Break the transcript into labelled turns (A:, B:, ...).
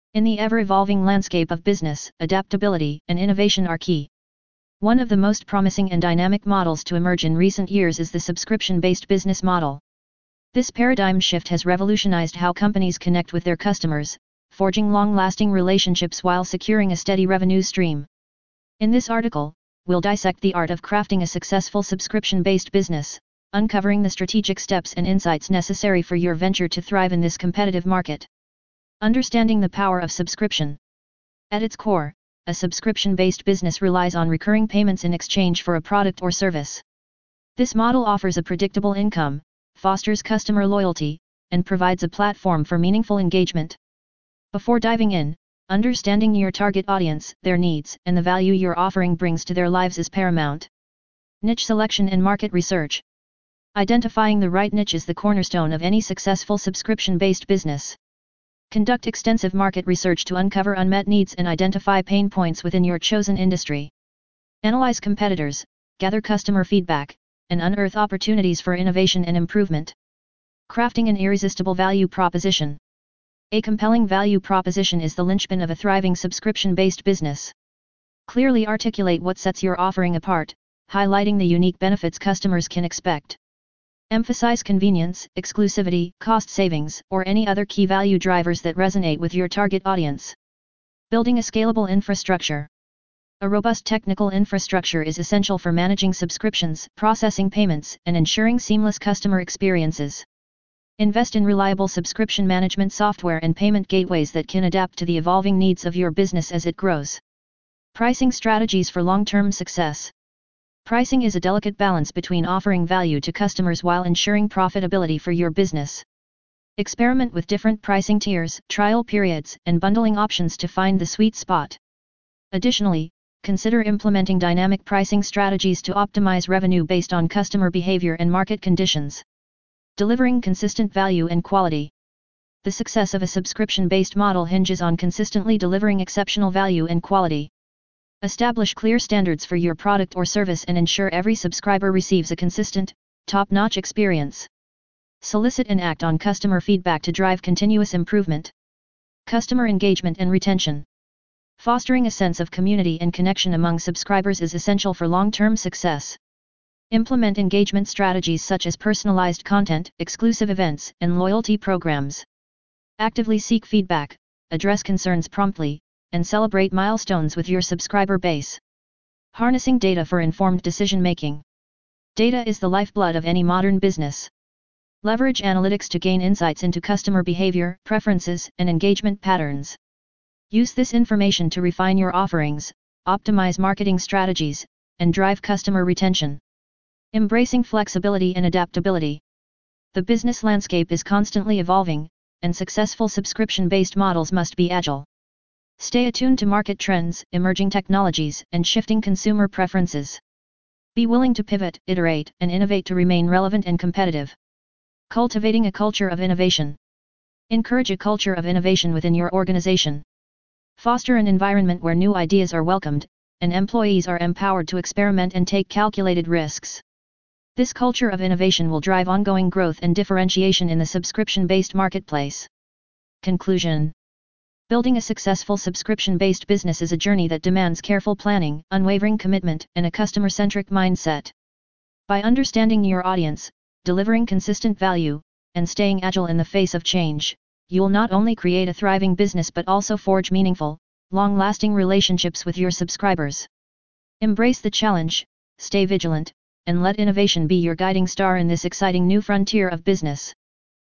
A: In the ever-evolving landscape of business, adaptability and innovation are key. One of the most promising and dynamic models to emerge in recent years is the subscription-based business model. This paradigm shift has revolutionized how companies connect with their customers, forging long-lasting relationships while securing a steady revenue stream. In this article, we'll dissect the art of crafting a successful subscription-based business, uncovering the strategic steps and insights necessary for your venture to thrive in this competitive market. Understanding the power of subscription. At its core, a subscription-based business relies on recurring payments in exchange for a product or service. This model offers a predictable income, fosters customer loyalty, and provides a platform for meaningful engagement. Before diving in, understanding your target audience, their needs, and the value your offering brings to their lives is paramount. Niche selection and market research. Identifying the right niche is the cornerstone of any successful subscription-based business. Conduct extensive market research to uncover unmet needs and identify pain points within your chosen industry. Analyze competitors, gather customer feedback, and unearth opportunities for innovation and improvement. Crafting an irresistible value proposition. A compelling value proposition is the linchpin of a thriving subscription-based business. Clearly articulate what sets your offering apart, highlighting the unique benefits customers can expect. Emphasize convenience, exclusivity, cost savings, or any other key value drivers that resonate with your target audience. Building a scalable infrastructure. A robust technical infrastructure is essential for managing subscriptions, processing payments, and ensuring seamless customer experiences. Invest in reliable subscription management software and payment gateways that can adapt to the evolving needs of your business as it grows. Pricing strategies for long-term success. Pricing is a delicate balance between offering value to customers while ensuring profitability for your business. Experiment with different pricing tiers, trial periods, and bundling options to find the sweet spot. Additionally, consider implementing dynamic pricing strategies to optimize revenue based on customer behavior and market conditions. Delivering consistent value and quality. The success of a subscription-based model hinges on consistently delivering exceptional value and quality. Establish clear standards for your product or service and ensure every subscriber receives a consistent, top-notch experience. Solicit and act on customer feedback to drive continuous improvement. Customer engagement and retention. Fostering a sense of community and connection among subscribers is essential for long-term success. Implement engagement strategies such as personalized content, exclusive events, and loyalty programs. Actively seek feedback, address concerns promptly, and celebrate milestones with your subscriber base. Harnessing data for informed decision-making. Data is the lifeblood of any modern business. Leverage analytics to gain insights into customer behavior, preferences, and engagement patterns. Use this information to refine your offerings, optimize marketing strategies, and drive customer retention. Embracing flexibility and adaptability. The business landscape is constantly evolving, and successful subscription-based models must be agile. Stay attuned to market trends, emerging technologies, and shifting consumer preferences. Be willing to pivot, iterate, and innovate to remain relevant and competitive. Cultivating a culture of innovation. Encourage a culture of innovation within your organization. Foster an environment where new ideas are welcomed, and employees are empowered to experiment and take calculated risks. This culture of innovation will drive ongoing growth and differentiation in the subscription-based marketplace. Conclusion. Building a successful subscription-based business is a journey that demands careful planning, unwavering commitment, and a customer-centric mindset. By understanding your audience, delivering consistent value, and staying agile in the face of change, you will not only create a thriving business but also forge meaningful, long-lasting relationships with your subscribers. Embrace the challenge, stay vigilant, and let innovation be your guiding star in this exciting new frontier of business.